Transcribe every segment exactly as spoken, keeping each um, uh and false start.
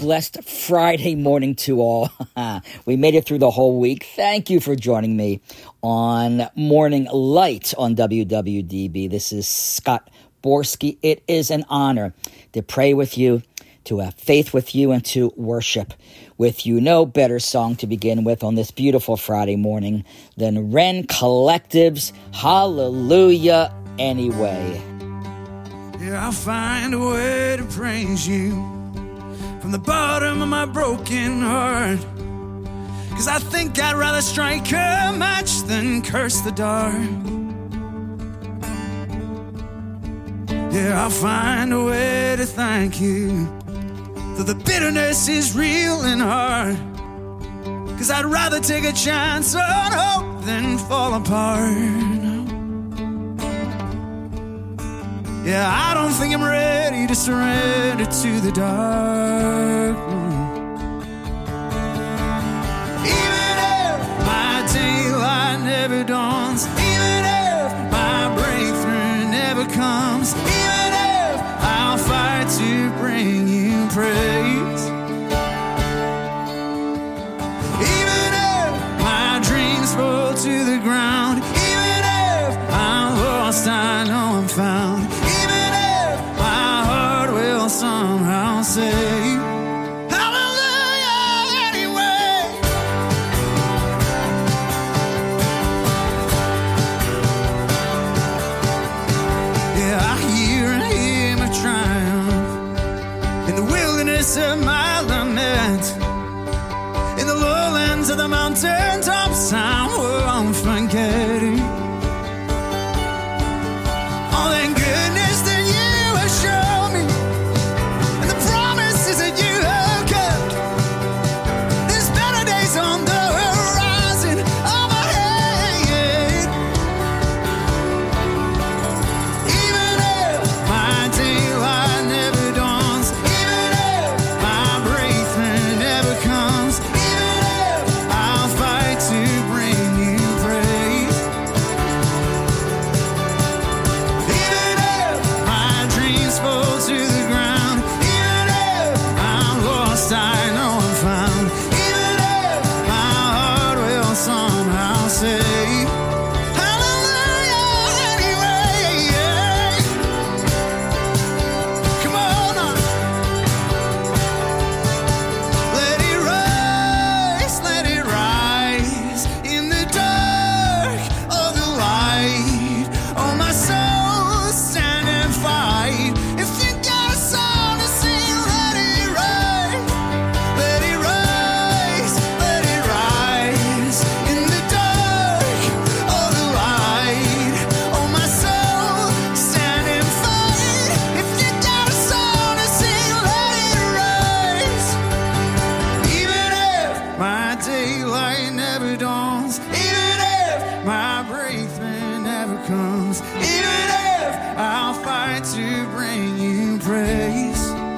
blessed Friday morning to all. We made it through the whole week. Thank you for joining me on Morning Light on W W D B. This is Scott Borski. It is an honor to pray with you, to have faith with you, and to worship with you. No better song to begin with on this beautiful Friday morning than Ren Collective's Hallelujah Anyway. Yeah, I'll find a way to praise you from the bottom of my broken heart, 'cause I think I'd rather strike a match than curse the dark. Yeah, I'll find a way to thank you, though the bitterness is real and hard, 'cause I'd rather take a chance on hope than fall apart. Yeah, I don't think I'm ready to surrender to the dark. Even if my daylight never dawns, even if my breakthrough never comes, even if I'll fight to bring you praise, even if my dreams fall to the ground, even if I'm lost, I know I'm found, somehow say hallelujah anyway. Yeah, I hear a hymn of triumph in the wilderness of my lament, in the lowlands of the mountain tops I won't forget it. All that goodness that you have shown me, that you have kept. There's better days on the horizon overhead. Even if my daylight never dawns, even if my breakthrough never comes, even if I'll fight to bring you praise, even if my dreams fall to the ground, I know I'm found, even if my heart will somehow say hallelujah anyway. Yeah. Come on now. Let it rise, let it rise in the dark of the light. Oh, my soul, stand and fight. If you got a song to sing, let it rise. Let it rise, let it rise in the dark of the light. Oh, my soul, stand and fight. If you got a song to sing, let it rise. Even if my daylight never dawns, even if my breakthrough never comes, even if I'll fight to bring you praise,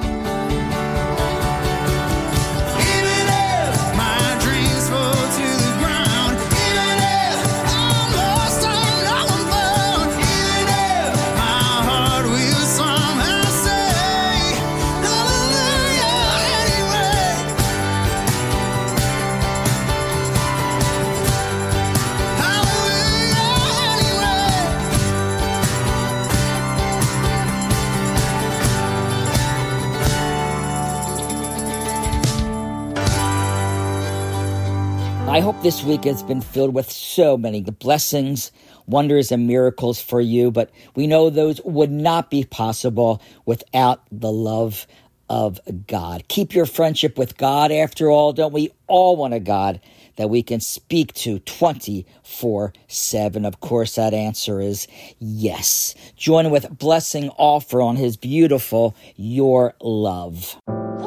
I hope this week has been filled with so many blessings, wonders, and miracles for you, but we know those would not be possible without the love of God. Keep your friendship with God. After all, don't we all want a God that we can speak to twenty-four seven? Of course, that answer is yes. Join with Blessing Offer on his beautiful Your Love.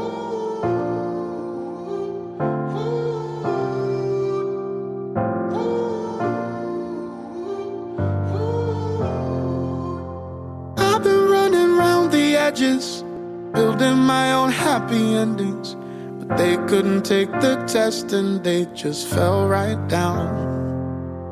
Edges, building my own happy endings, but they couldn't take the test and they just fell right down.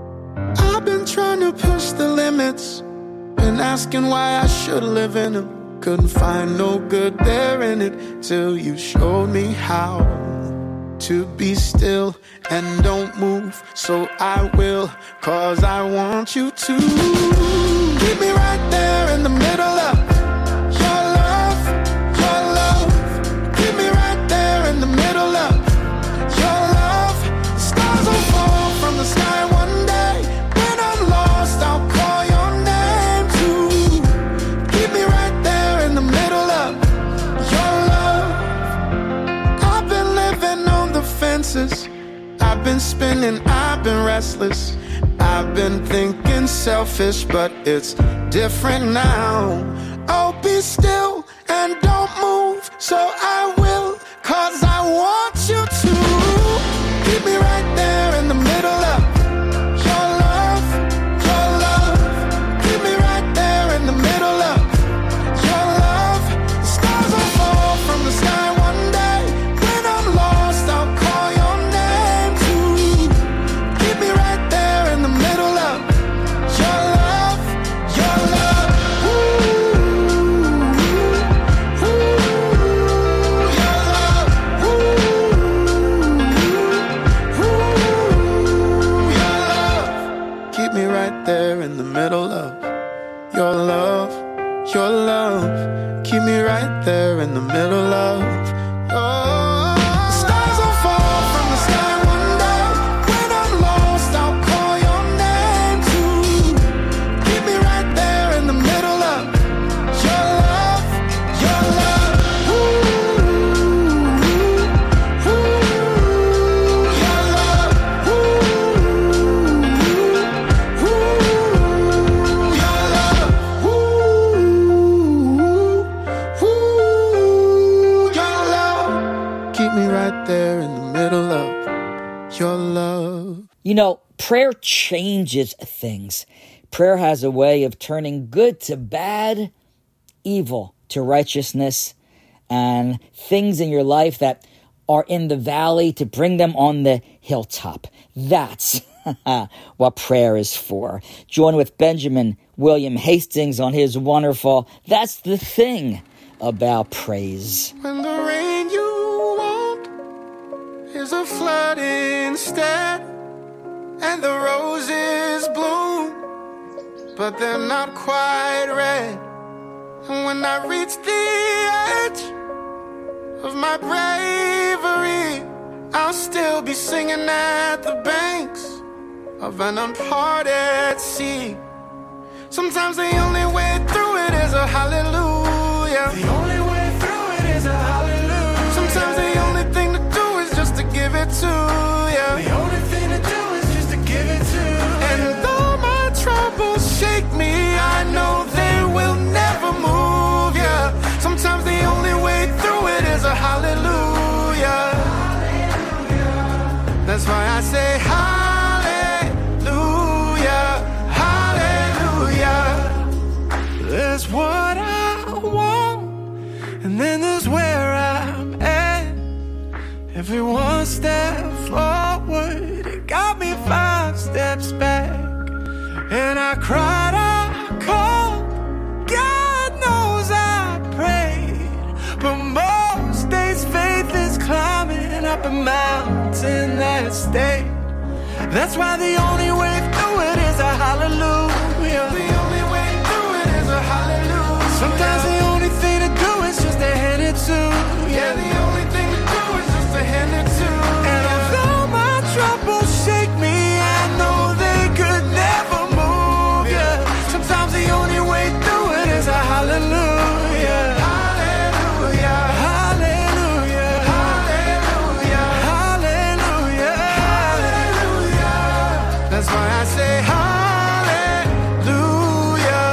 I've been trying to push the limits, been asking why I should live in them, couldn't find no good there in it till you showed me how to be still and don't move. So I will, cause I want you to keep me right there in the middle of your love, your love. Keep me right there in the middle of your love. The stars will fall from the sky one day. When I'm lost, I'll call your name too. Keep me right there in the middle of your love. I've been living on the fences, I've been spinning, I've been restless, I've been thinking selfish, but it's different now. Oh, be still and don't move, so I will, cause I want you to keep me right there in the middle of your love, your love. Keep me right there in the middle of your love. The stars will fall from the sky one day. When I'm lost, I'll call your name too. Keep me right there in the middle of your love, your love. Ooh, ooh, your love. Ooh, ooh, your love. Keep me right there in the middle of your love, your love. Keep me right there in the middle of your. The stars will fall from the sky one day. When I'm lost, I'll call your name too. Keep me right there in the middle of your love, your love. Ooh, ooh, your love. Ooh, ooh, your love. Ooh, ooh, your love. Keep me right there in the middle of your love. You know, prayer changes things. Prayer has a way of turning good to bad, evil to righteousness, and things in your life that are in the valley to bring them on the hilltop. That's what prayer is for. Join with Benjamin William Hastings on his wonderful That's the Thing About Praise. When the rain you want is a flood instead, and the roses bloom, but they're not quite red. And when I reach the edge of my bravery, I'll still be singing at the banks of an unparted sea. Sometimes the only way through it is a hallelujah. The only way through it is a hallelujah. Sometimes the only thing to do is just to give it to you. The only thing to do is just to give it to you. And though my troubles shake me, I know they will never move ya. Sometimes the only way through it is a hallelujah. Hallelujah. That's why I say hallelujah, hallelujah. There's what I want, and then there's where I'm at. Every one step forward, it got me five steps back. And I cried, I called, God knows I prayed, but most days faith is climbing up a mountain that stayed. That's why the only way through it is a hallelujah. The only way through it is a hallelujah. Sometimes the only thing to do is just to hand it to you. Yeah, the only thing to do is just to hand it to you. And although my troubles shake me, I know they could never move you. Sometimes the only way through it is a hallelujah. Hallelujah. Hallelujah. Hallelujah. Hallelujah. Hallelujah. That's why I say hallelujah.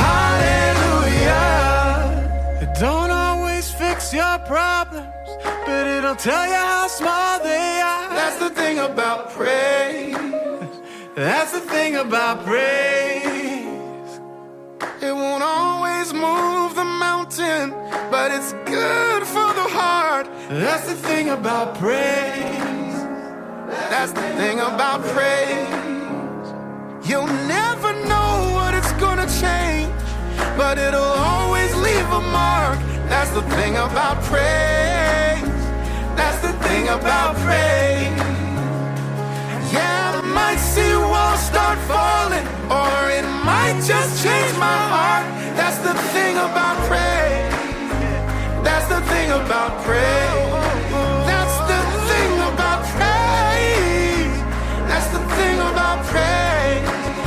Hallelujah. It don't always fix your problems, but it'll tell you how small they are. That's the thing about praise. That's the thing about praise. It won't always move the mountain, but it's good for the heart. That's the thing about praise. That's the thing about praise. You'll never know what it's gonna change, but it'll always leave a mark. That's the thing about praise. That's the thing about praise. Yeah, I might see walls start falling, or it might just change my heart. That's the thing about praise. That's the thing about praise. That's the thing about praise. That's the thing about praise.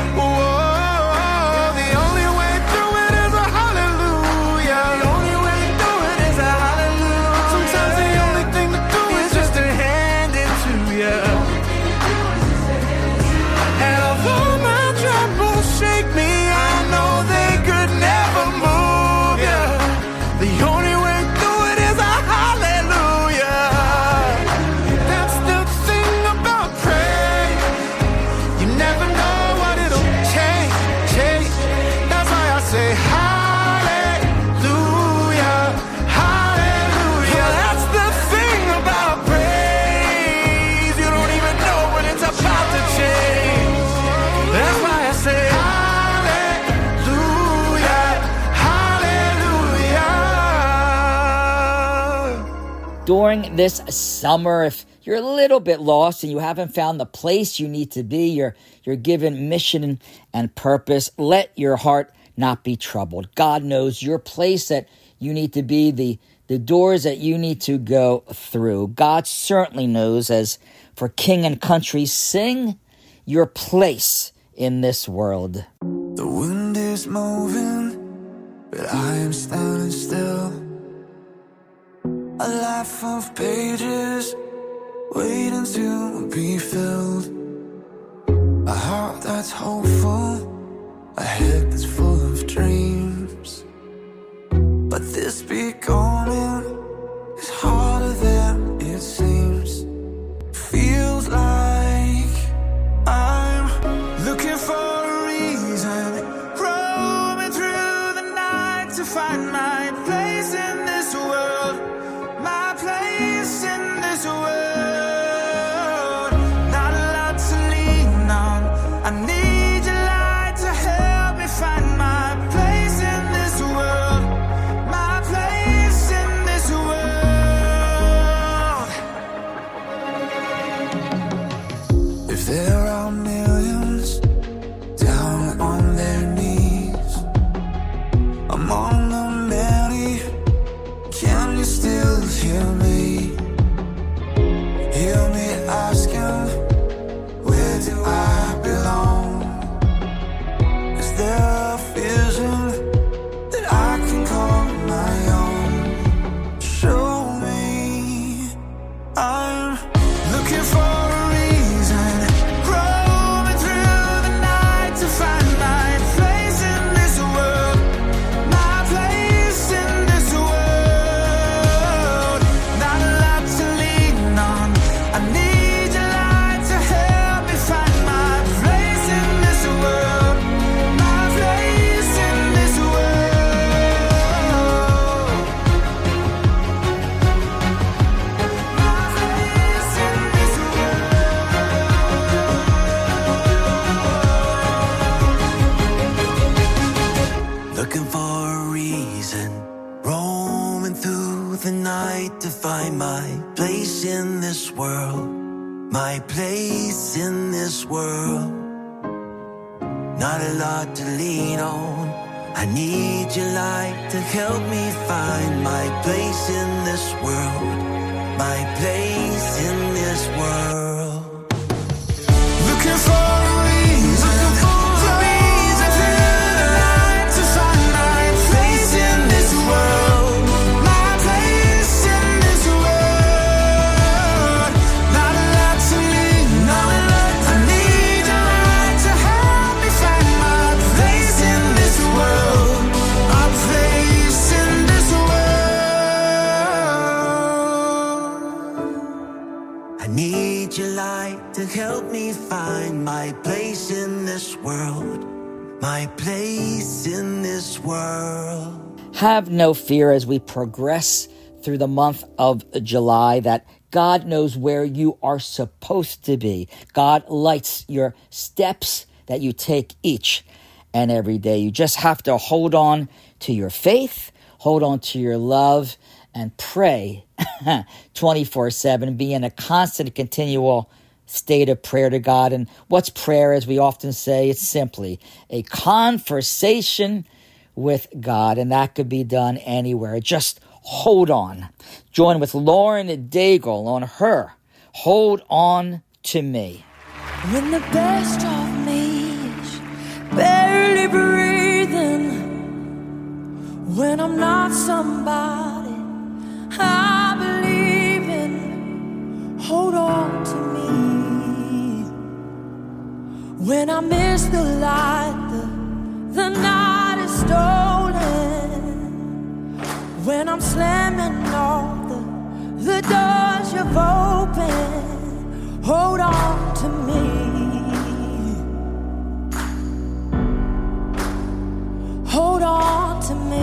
Whoa, the only way through it is a hallelujah. The only way through it is a hallelujah. Sometimes the only thing to do is just to hand it to you. And although my troubles shake me, I know they could never move you. The only way through it is a hallelujah. That's the thing about praise. You never know what it'll change, change. That's why I say hallelujah, hallelujah. That's the thing about praise. You don't even know when it's about to change. That's why I say hallelujah, hallelujah. During this summer, if you're a little bit lost and you haven't found the place you need to be, you're, you're given mission and purpose, let your heart not be troubled. God knows your place that you need to be, the, the doors that you need to go through. God certainly knows. As for King and Country, sing your place in this world. The wind is moving, but I am standing still. A life of pages waiting to be filled. A heart that's hopeful, a head that's full of dreams. But this becoming is harder than it seems. Feels like I'm looking for a reason, roaming through the night to find my place in this world, my place in this world. Not a lot to lean on, I need your light to help me find my place in this world, my place in this world. If there are millions down on their knees among the many, can you still hear me? Hear me asking, where do I belong? Is there a vision that I can call my own? Show me. I'm looking for a reason, roaming through the night to find my place in this world, my place in this world. Not a lot to lean on, I need your light to help me find my place in this world, my place in this world, my place in this world. Looking for a reason, roaming through the night to find my place in this world, my place in this world. Not a lot to lean on, I need your light to help me find my place in this world, my place in this world. Looking for a reason, roaming through the night to find my place in this world, my place in this world. Not a lot to lean on, I need your light to help me find my place in this world, my place in this world. I need your light to help me find my place in this world, my place in this world. Have no fear as we progress through the month of July that God knows where you are supposed to be. God lights your steps that you take each and every day. You just have to hold on to your faith, hold on to your love, and pray twenty-four seven. Be in a constant, continual state of prayer to God. And what's prayer, as we often say? It's simply a conversation with God, and that could be done anywhere. Just hold on. Join with Lauren Daigle on her Hold On to Me. When the best of me is barely breathing, when I'm not somebody I believe in, hold on to me. When I miss the light, the, the night is stolen. When I'm slamming all the, the doors you've opened, hold on to me. Hold on to me.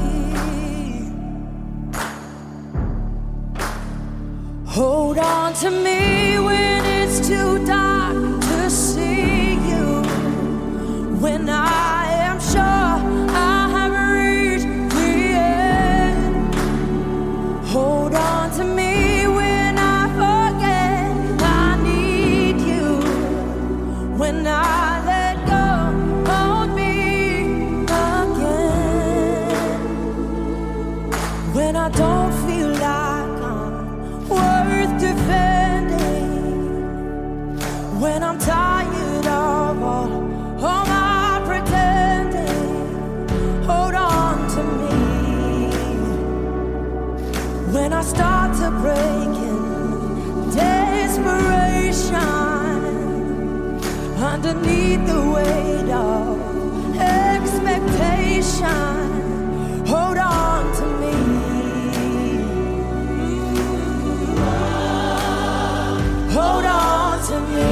Hold on to me when it's too dark to see you. When I am sure I have reached the end. Hold on to me when I forget I need you. When I let go, hold me again. When I don't feel like I'm worth defending. When I'm tired of all, all my pretending, hold on to me. When I start to break in desperation, underneath the weight of expectation, hold on to me. Hold on to me.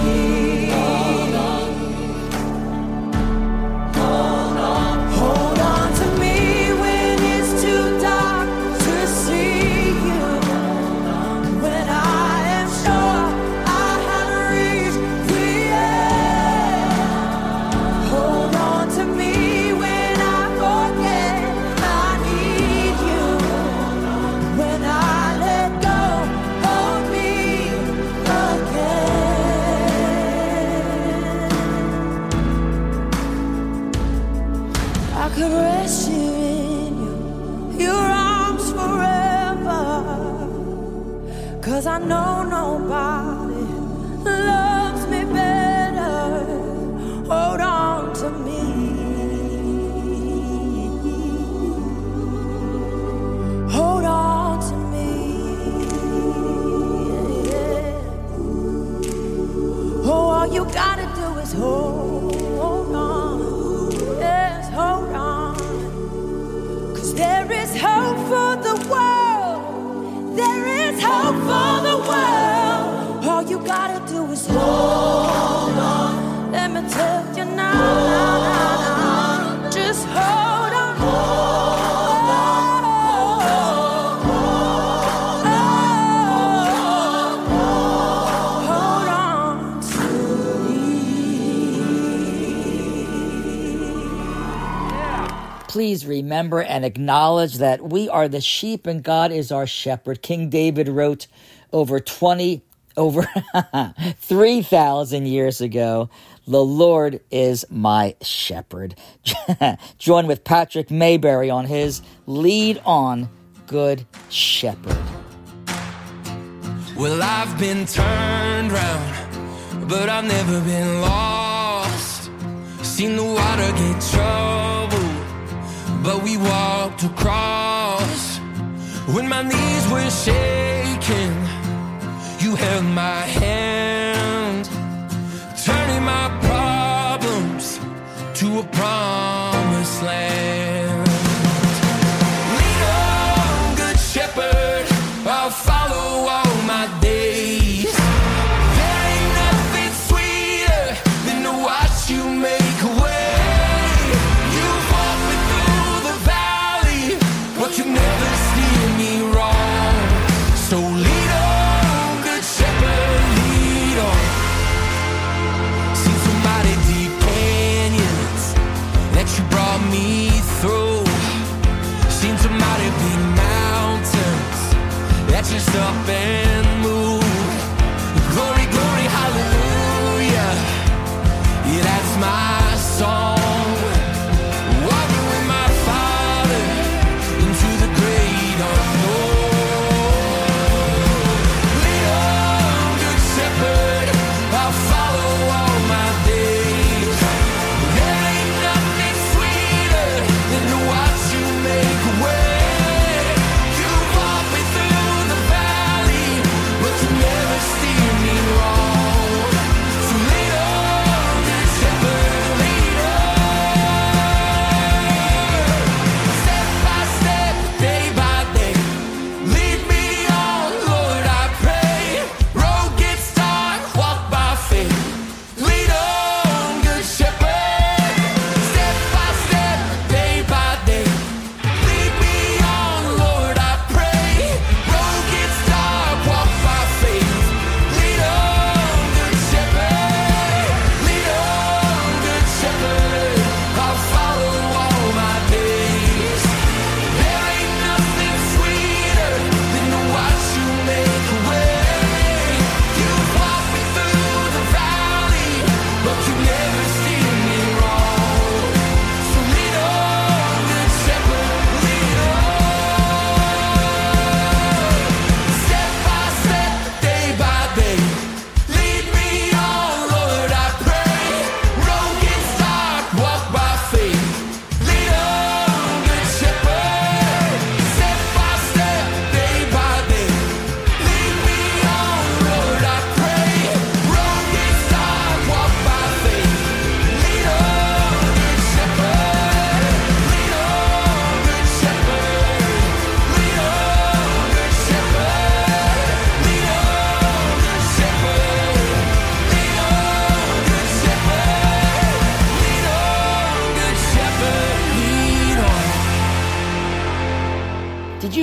Hold on. Hold on to me when it's too dark to see you. When I am sure I have reached the end. Hold on to me when I forget I need you. When I let go, hold me again. I could rest here in you, your arms forever. 'Cause I know nobody loves me better. Hold on to me. Hold on to me. Oh, all you gotta do is hold on. Yes, hold on. 'Cause there is hope for the world. There is hope for the world. All you gotta do is hold on. Let me tell you now, now, now, now. Just hold on. Hold on. Hold on to me. Please remember and acknowledge that we are the sheep and God is our shepherd. King David wrote over twenty, over three thousand years ago, the Lord is my shepherd. Join with Patrick Mayberry on his Lead On, Good Shepherd. Well, I've been turned round, but I've never been lost. Seen the water get troubled, but we walked across. When my knees were shaking, you held my hand, turning my problems to a promised land. Lead on, good shepherd, I'll follow all my days. There ain't nothing sweeter than to watch you make a way. You've walked me through the valley, but you never steer me wrong. So lead on, good shepherd, lead on. Seen so mighty deep canyons,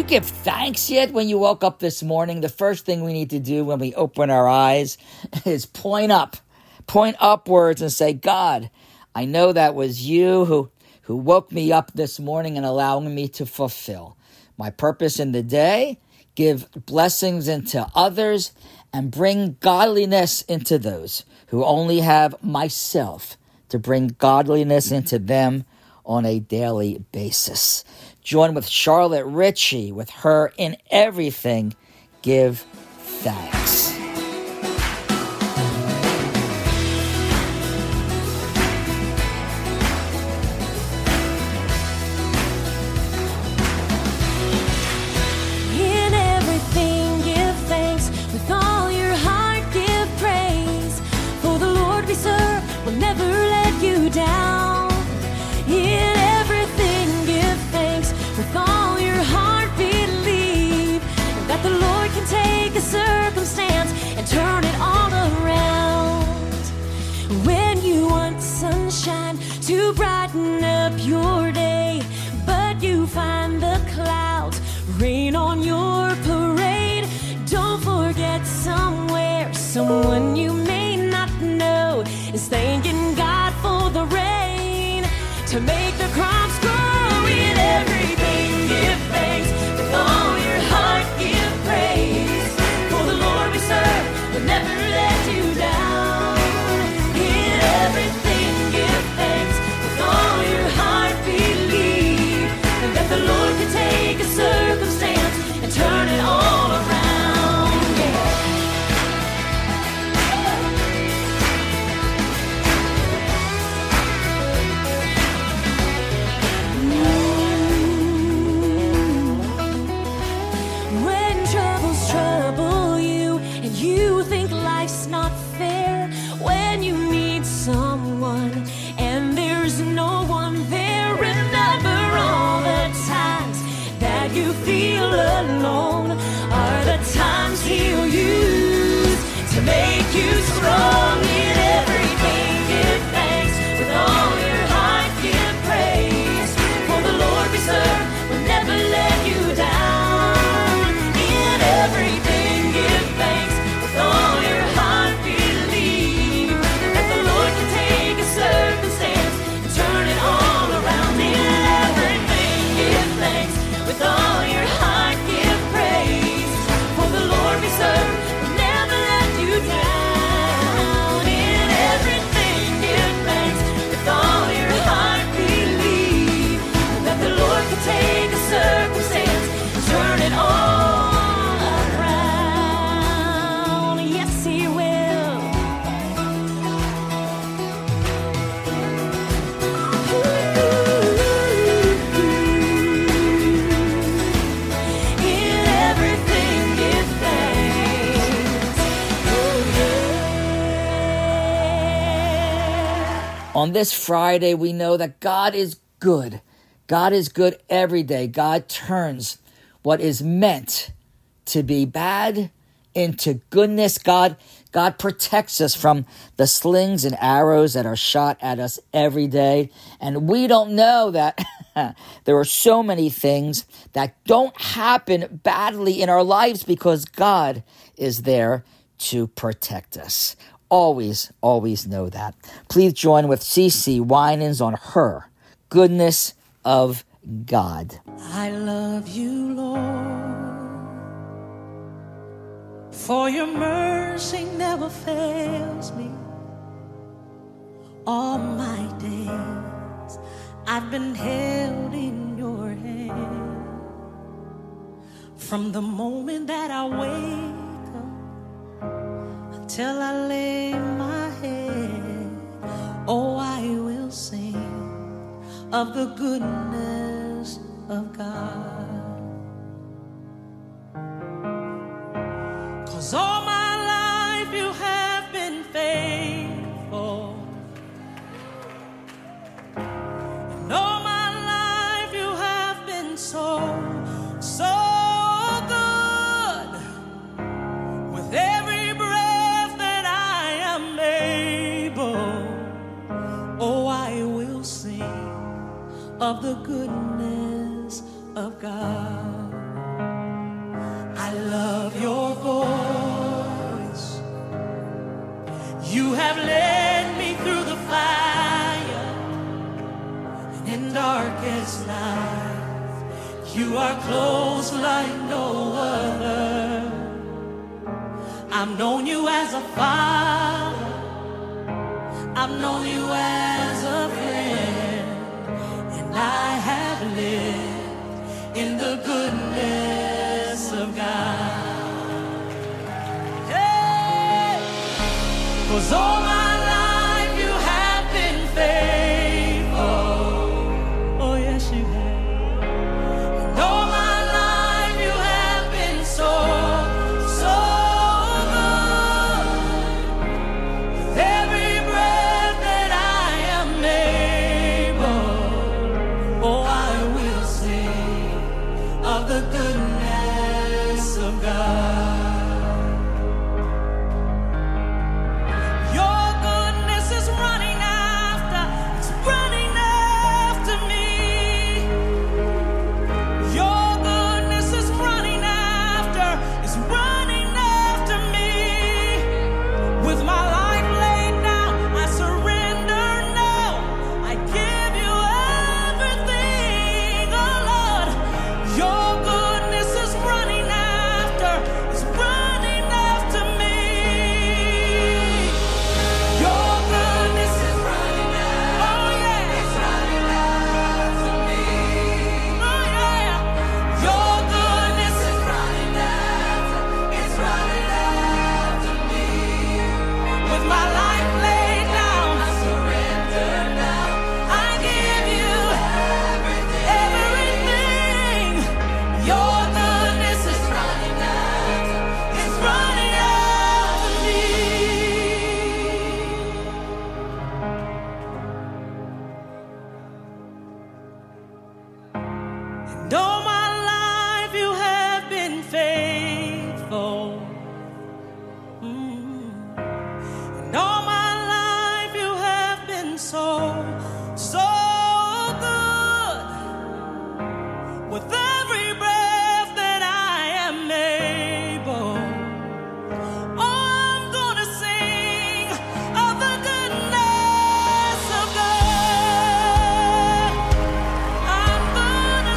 give thanks yet when you woke up this morning? The first thing we need to do when we open our eyes is point up, point upwards and say, God, I know that was you who, who woke me up this morning and allowing me to fulfill my purpose in the day, give blessings into others, and bring godliness into those who only have myself to bring godliness into them on a daily basis. Join with Charlotte Ritchie with her In Everything, Give Thanks. In everything, give thanks. With all your heart, give praise. For the Lord we serve will never let you down. In everything, give thanks. With all your heart, believe that the Lord can take a circumstance and turn it all around. When you want sunshine to brighten up your day, but you find the clouds rain on your parade, don't forget somewhere someone you may not know is thanking God for the rain to make the crops grow. In everything, give thanks. With all your heart, give praise. For the Lord we serve will never let you down. In everything, give thanks. With all your heart, believe that the Lord can take a circumstance and turn it all around. Yeah. When troubles trouble you and you think life's not fair, when you need someone and there's no one there, remember all the times that you feel alone are the times He'll use to make you strong. In everything, give thanks. With all your heart, give praise. For the Lord we serve will never let you down. In everything, give thanks. With all your heart, believe that the Lord can take a circumstance and turn it all around. In everything, give thanks. With all your heart, give praise. For the Lord we serve will never let you down. In everything, give thanks. With all your heart, believe that the Lord can take a circumstance and turn it all around. Yes, He will. In everything, give thanks. Oh, yeah. On this Friday, we know that God is good. God is good every day. God turns what is meant to be bad into goodness. God, God protects us from the slings and arrows that are shot at us every day. And we don't know that there are so many things that don't happen badly in our lives because God is there to protect us. Always, always know that. Please join with CeCe Winans on her Goodness of God. I love you, Lord, for your mercy never fails me. All my days I've been held in your hand. From the moment that I wake up till I lay my head, oh, I will sing of the goodness of God. 'Cause all my life you have been faithful, and all my life you have been so, so good. With every breath that I am able, oh, I will sing of the goodness of God. You have led me through the fire and in darkest night. You are close like no other. I've known you as a father. I've known you as a friend. And I have lived in the goodness of God. 'Cause all my life you have been faithful. Oh yes you have. And all my life you have been so, so good. With every breath that I am able, oh I will sing of the goodness of God. And all my life you have been faithful. Mm. And all my life you have been so, so good. With every breath that I am able, oh, I'm gonna sing of the goodness of God. I'm gonna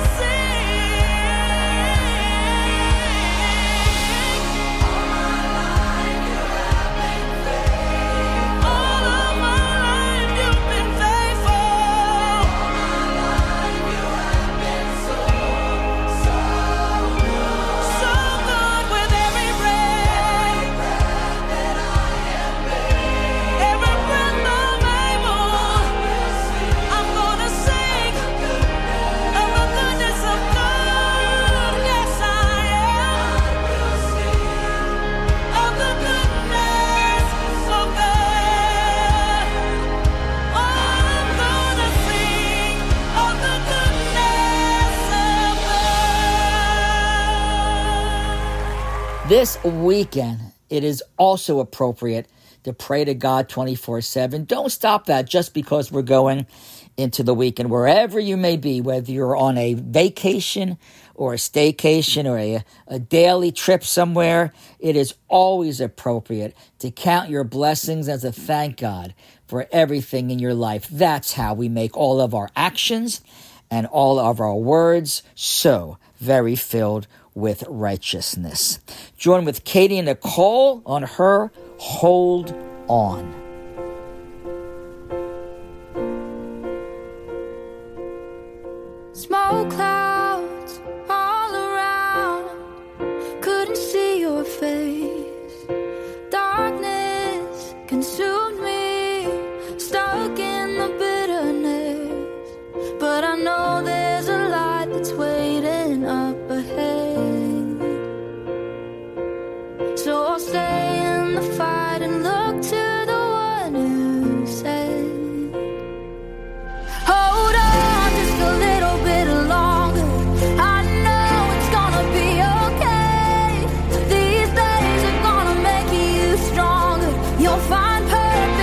This weekend, it is also appropriate to pray to God twenty-four seven. Don't stop that just because we're going into the weekend. Wherever you may be, whether you're on a vacation or a staycation or a, a daily trip somewhere, it is always appropriate to count your blessings as a thank God for everything in your life. That's how we make all of our actions and all of our words so very filled with righteousness. Join with Katie and Nicole on her Hold On. Smoke clouds all around, couldn't see your face. Darkness consumed me, stuck in the bitterness. But I know there's a light that's waiting up ahead. So I'll stay in the fight and look to the one who said, hold on just a little bit longer. I know it's gonna be okay. These days are gonna make you stronger. You'll find purpose.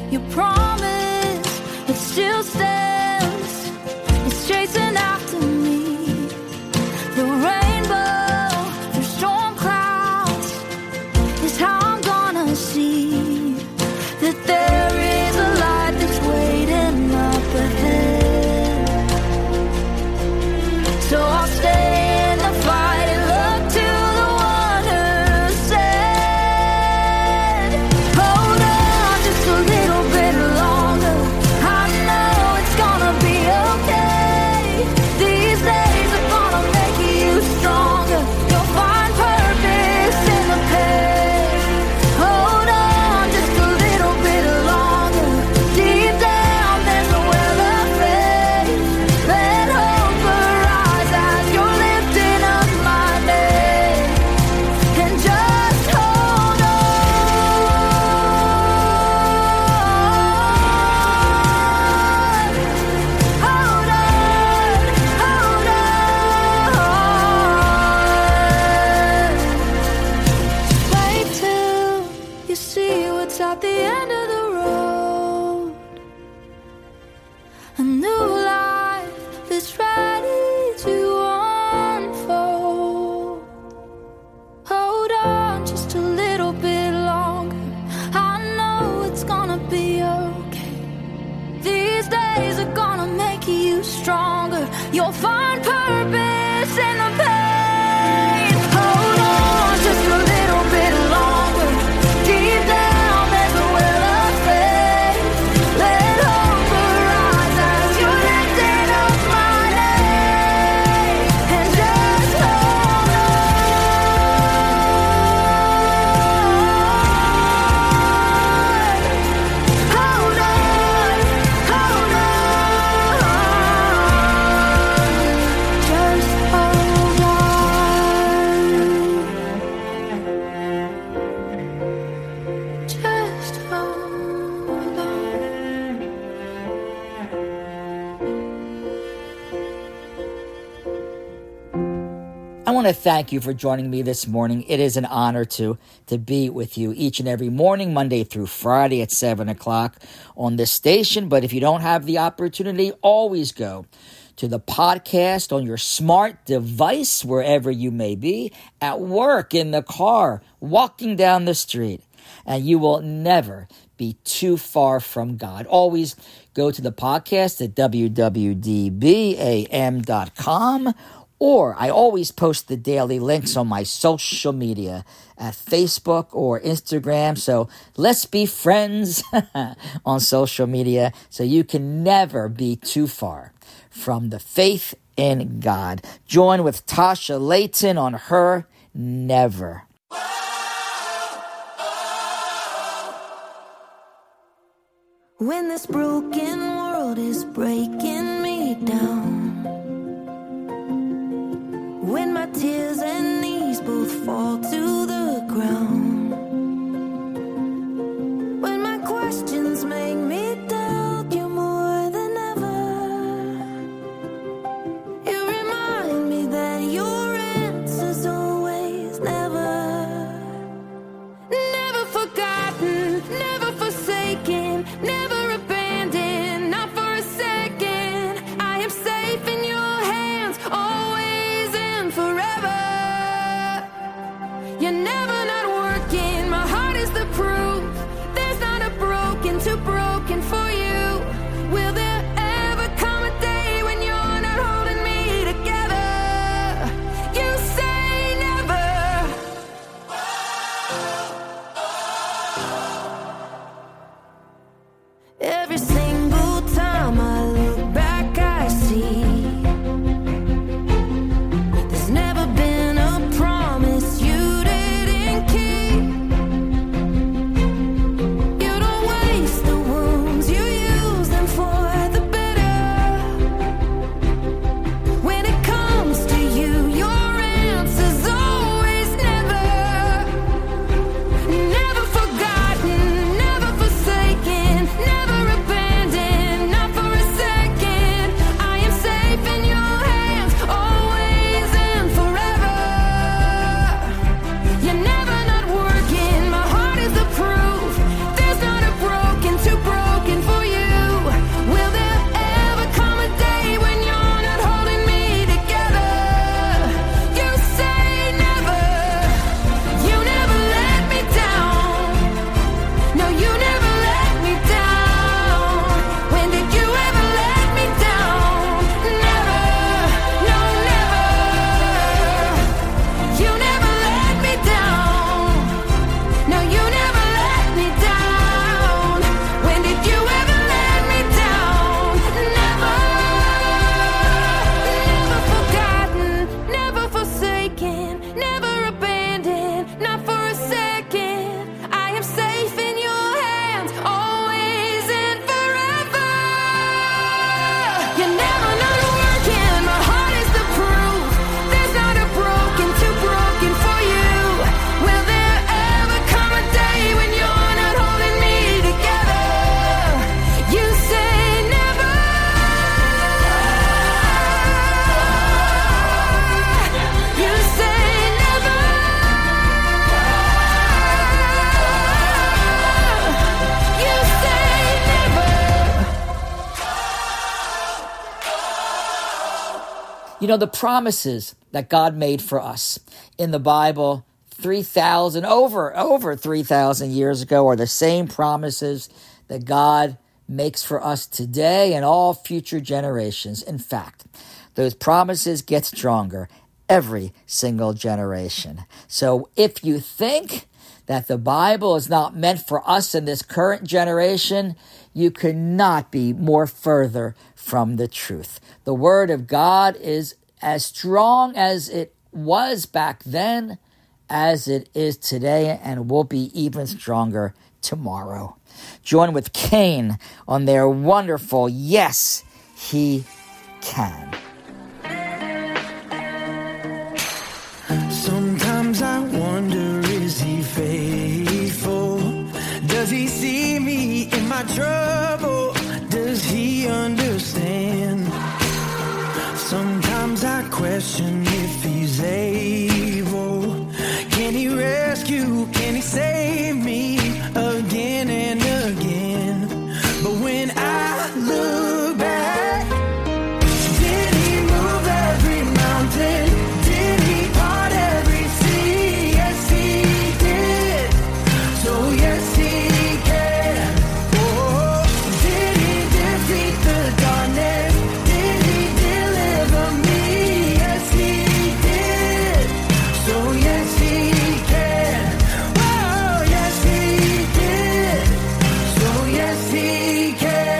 Your promise, it still stands. It's chasing after me. The rainbow through storm clouds is how I'm gonna see that there is a light that's waiting up ahead. So I'll stay in the fight and look to the one who said, hold on just a little bit longer. I know it's gonna be okay. These days are gonna make you stronger. You'll find purpose in the pain. Hold on just a little bit longer. Deep down there's a well of faith. Let hope arise as you're lifting up my name. And just hold on. Hold on, hold on. Wait till you see what's at the end of the road. A new life is ready to unfold. Hold on just a little bit longer. I know it's gonna be okay. These days are gonna make you stronger. You'll find purpose in the pain. Hold on just a little bit longer. Deep down there's a well of faith. Let hope arise as you're lifting up my name. And just hold on. Hold on, hold on. Just hold on. Just hold on. I want to thank you for joining me this morning. It is an honor to to be with you each and every morning, Monday through Friday at seven o'clock on this station. But if you don't have the opportunity, always go to the podcast on your smart device, wherever you may be, at work, in the car, walking down the street, and you will never be too far from God. Always go to the podcast at w w d b a m dot com, or I always post the daily links on my social media at Facebook or Instagram. So let's be friends on social media so you can never be too far from the faith in God. Join with Tasha Layton on her Never. When this broken world is breaking me down, when my tears and knees both fall to the ground, when my questions make me doubt you more than ever, you remind me that your answer's always never. Never forgotten, never forsaken, never abandoned, not for a second. I am safe in your hands, always and forever. You know, the promises that God made for us in the Bible three thousand, over, over three thousand years ago are the same promises that God makes for us today and all future generations. In fact, those promises get stronger every single generation. So if you think that the Bible is not meant for us in this current generation, you could not be more further from the truth. The Word of God is as strong as it was back then as it is today and will be even stronger tomorrow. Join with Cain on their wonderful Yes, He Can. Sometimes I wonder, is He faithful? Does He see me in my trouble? Does He understand? Sometimes I question if He's able. Can He rescue? Can He save me again and again? But when I look back, did He move every mountain? Did He part every sea? Yes, He did. So yes, He can. Oh, did He defeat the darkness? Did He deliver me? Yes, He did. So yes, He can. Oh, yes, He did. So yes, He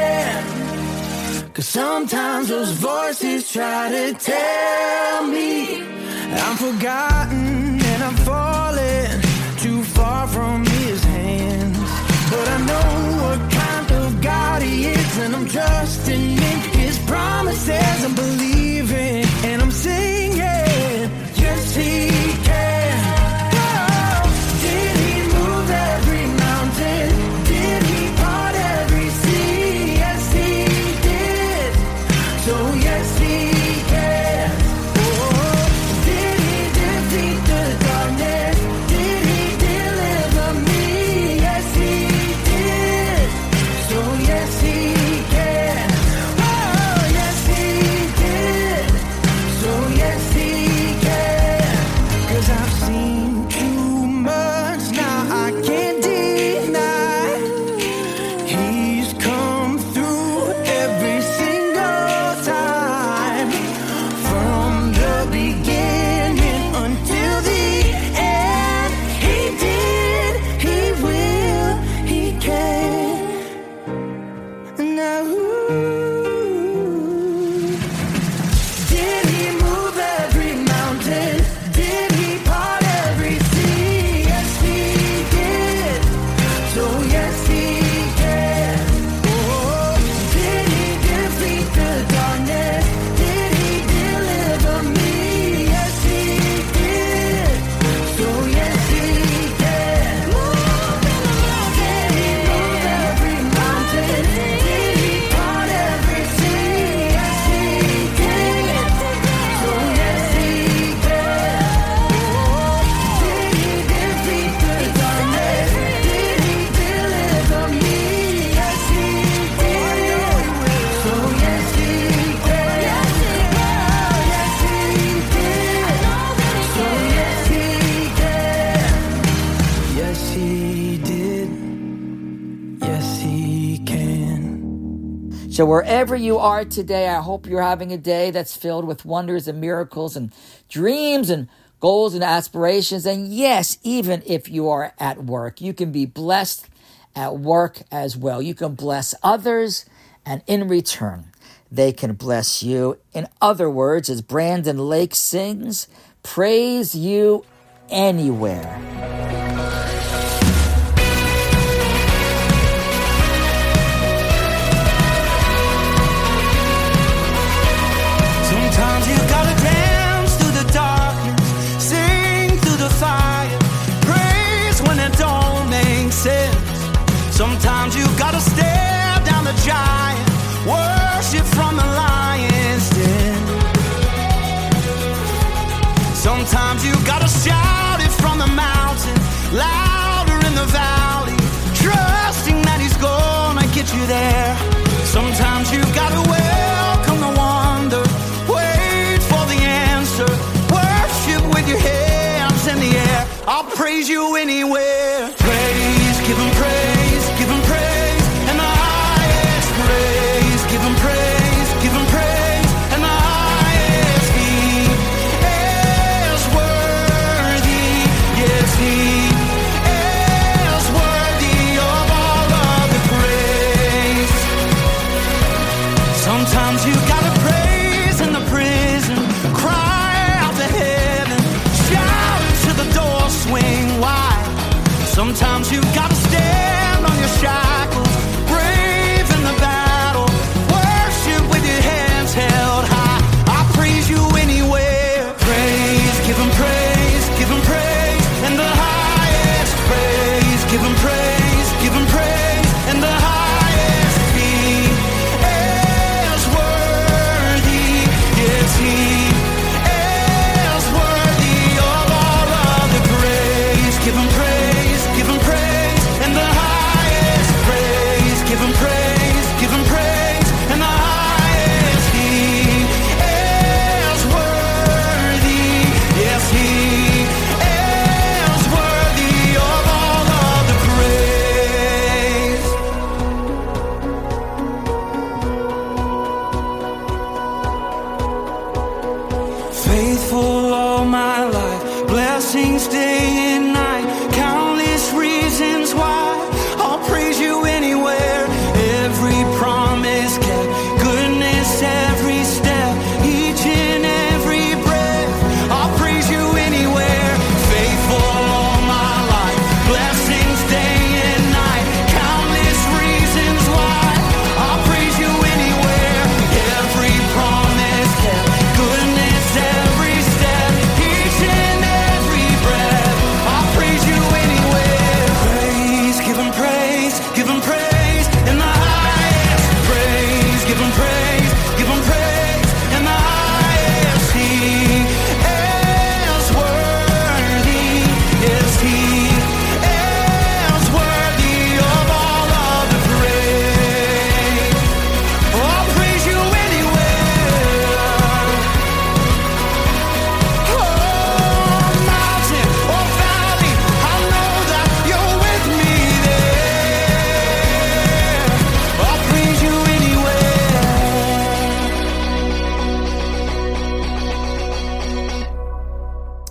can. 'Cause sometimes those voices try to tell me I'm forgotten and I'm falling too far from His hands. But I know what kind of God He is, and I'm trusting in His promises. I'm believing and I'm singing, yes, He can. Oh, did He move every mountain? Did He part every sea? Yes, He did. So yes, He can. Oh, did He defeat the darkness? Did He deliver me? Yes, He did. So yes, He can. Oh, yes, He did. So yes, He can. 'Cause I've seen too much now, I can't deny. He's come through every single time. From the beginning until the end. He did, He will, He can. Now, did He move every mountain? Did He part every sea? Yes, He did. So yes, He can. Oh, did He defeat the darkness? Did He deliver me? Yes, He did. So yes, He can. Did He move every mountain? Did He part every sea? Yes, He did. So yes, He can. Oh, did He defeat the darkness? Did He deliver me? Yes, He did. So yes, He can. Oh, yes, He did. So yes, He can. Yes, He did. Yes, He can. So wherever you are today, I hope you're having a day that's filled with wonders and miracles and dreams and goals and aspirations. And yes, even if you are at work, you can be blessed at work as well. You can bless others, and in return, they can bless you. In other words, as Brandon Lake sings, praise you anywhere. Sometimes you gotta dance through the darkness, sing through the fire, praise when it don't make sense. Sometimes you gotta stare down the giant, worship from the lion's den. Sometimes you gotta shout it from the mountain, louder in the valley, trusting that He's gonna get you there. Sometimes you gotta welcome the wonder, wait for the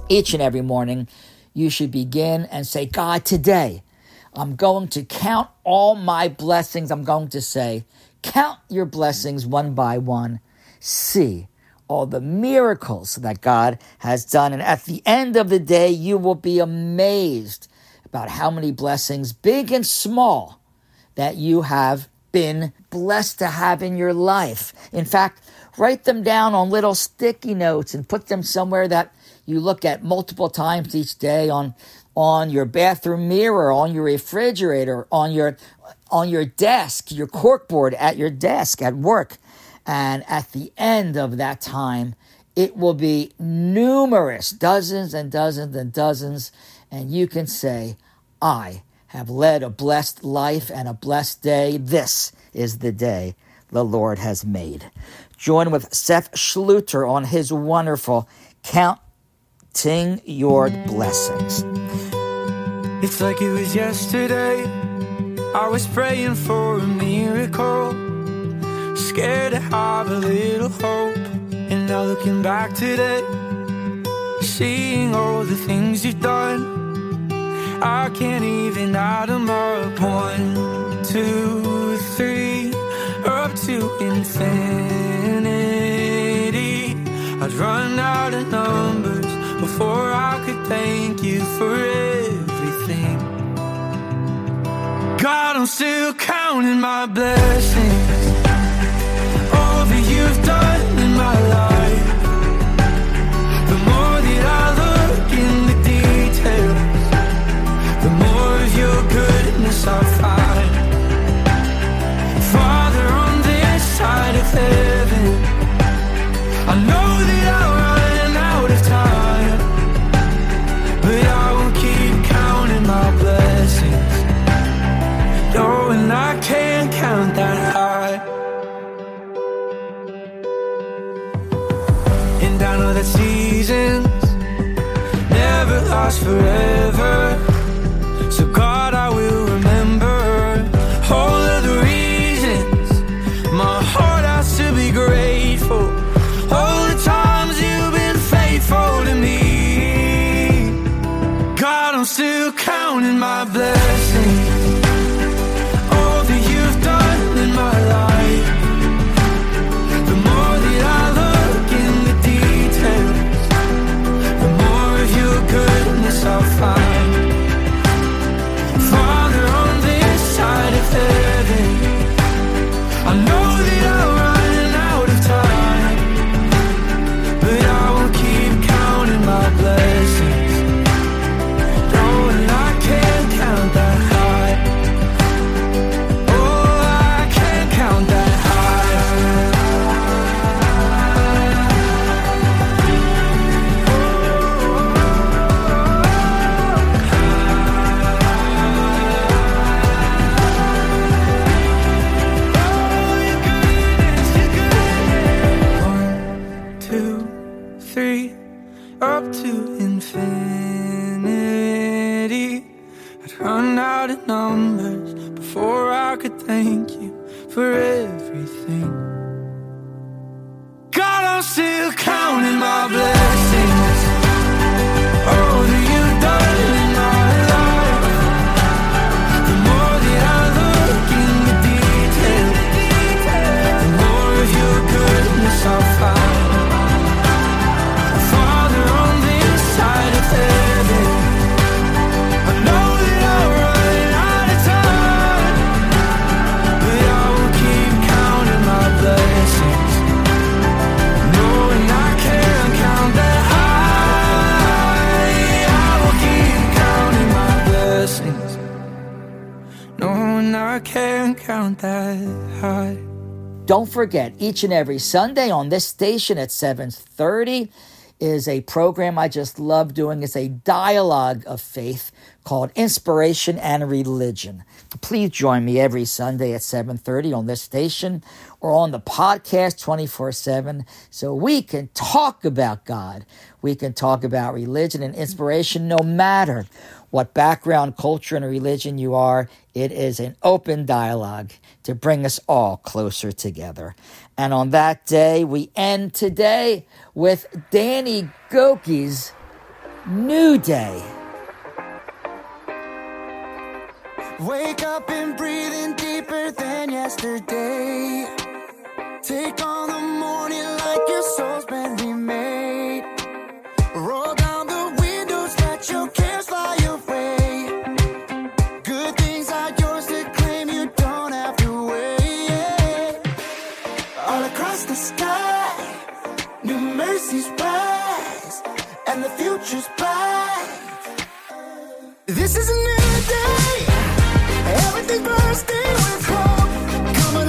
Each and every morning, you should begin and say, God, today, I'm going to count all my blessings. I'm going to say, count your blessings one by one. See all the miracles that God has done. And at the end of the day, you will be amazed about how many blessings, big and small, that you have been blessed to have in your life. In fact, write them down on little sticky notes and put them somewhere that you look at multiple times each day, on on your bathroom mirror, on your refrigerator, on your on your desk, your corkboard at your desk at work. And at the end of that time, it will be numerous, dozens and dozens and dozens, and you can say, I have led a blessed life and a blessed day. This is the day the Lord has made. Join with Seth Schluter on his wonderful Counting Your Blessings. It's like it was yesterday. I was praying for a miracle, scared to have a little hope. And now looking back today, seeing all the things you've done, I can't even add them up. One, two, three, up to infinity. I'd run out of numbers before I could thank you for everything. God, I'm still counting my blessings, all that you've done in my life. The more that I look in the details, the more of your goodness I find. Father, on this side of heaven, I know that I'll run out of time, but I will keep counting my blessings, knowing I can't count that high. And I know that seasons never last forever, so God, I will remember all of the reasons my heart has to be grateful. All the times you've been faithful to me. God, I'm still counting my blessings, all that you've done in my life. The more that I look in the details, the more of your goodness I'll find. Father, on this side of heaven, I know that I'll run out of time, but I will keep counting my blessings, knowing I can't count that high. Oh, I can't count that up to infinity. I'd run out of numbers before I could thank you for everything. God, I'm still counting my blessings, all that you've done in my life. The more that I look in the details, the more of your goodness I'll find. I can't count that high. Don't forget, each and every Sunday on this station at seven thirty is a program I just love doing. It's a dialogue of faith called Inspiration and Religion. Please join me every Sunday at seven thirty on this station or on the podcast twenty-four seven so we can talk about God. We can talk about religion and inspiration no matter what background, culture, and religion you are. It is an open dialogue to bring us all closer together. And on that day, we end today with Danny Gokey's new day. Wake up and breathe in deeper than yesterday. Take on the morning like your soul's been remade. Roll down the windows, let your cares fly away. Good things are yours to claim, you don't have to wait. All across the sky, new mercies rise, and the future's bright. This is a new day, everything bursting with hope, coming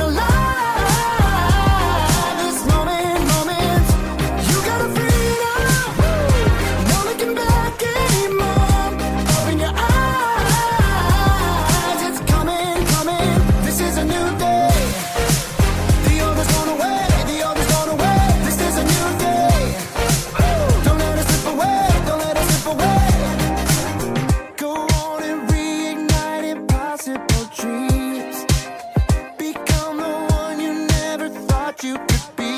alive. This moment, moment, you got a freedom, no looking back anymore. Open your eyes, it's coming, coming. This is a new day. The old is gone away, the old is gone away. This is a new day. Don't let it slip away, don't let it slip away. Go on and reignite impossible dreams. Become the one you never thought you could be.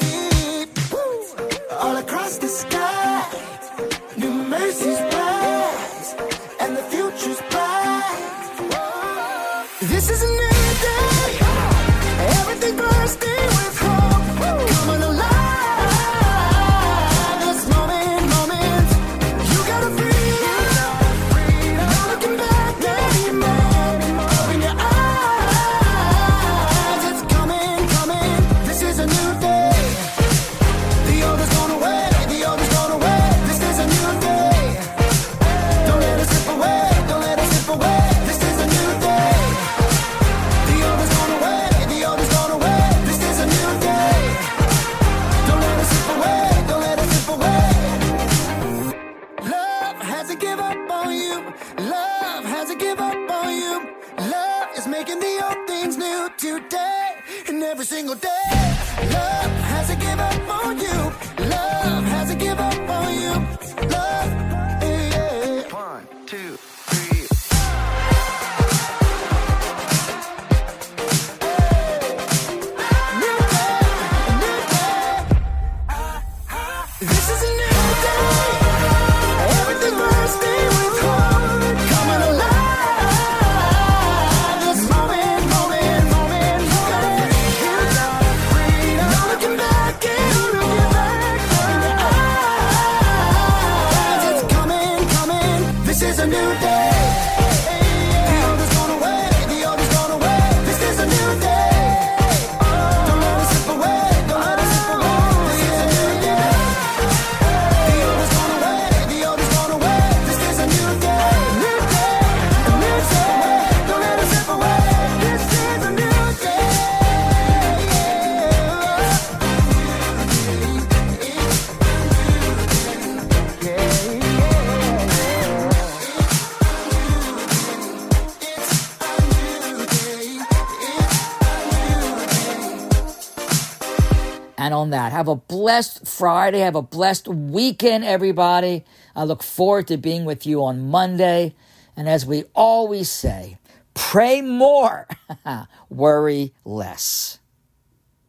All across the sky, new mercies rise, and the future's bright. This is a new day, everything bursting with hope, coming alive. This moment, moment, you got a freedom, no looking back anymore. Open your eyes, it's coming, coming. This is a new day. The old is gone away, the old is gone away. This is a new day. Don't let it slip away, don't let it slip away. This is a new day. The old is gone away, the old is gone away. This is a new day. Don't let it slip away, don't let it slip away. Love hasn't give up on you. Love hasn't give up on you. Love is making the old things new today and every single day. Love hasn't give up on you. Love hasn't give up on you. Love, yeah, yeah. One, two, three. New day, new day. This is a new day. Everything bursting with hope, coming alive. This moment, moment, moment, you got freedom, no looking back anymore. Open your eyes, it's coming, coming. This is a new day. The old is gone away, the old is gone away. This is a new day. Don't let it slip away, don't let it slip away. This is a new day. The old is gone away, the old is gone away. This is a new day. New day, a new day. Don't let it slip away. This is a new day. And on that, have a blessed Friday. Have a blessed weekend, everybody. I look forward to being with you on Monday. And as we always say, pray more, worry less.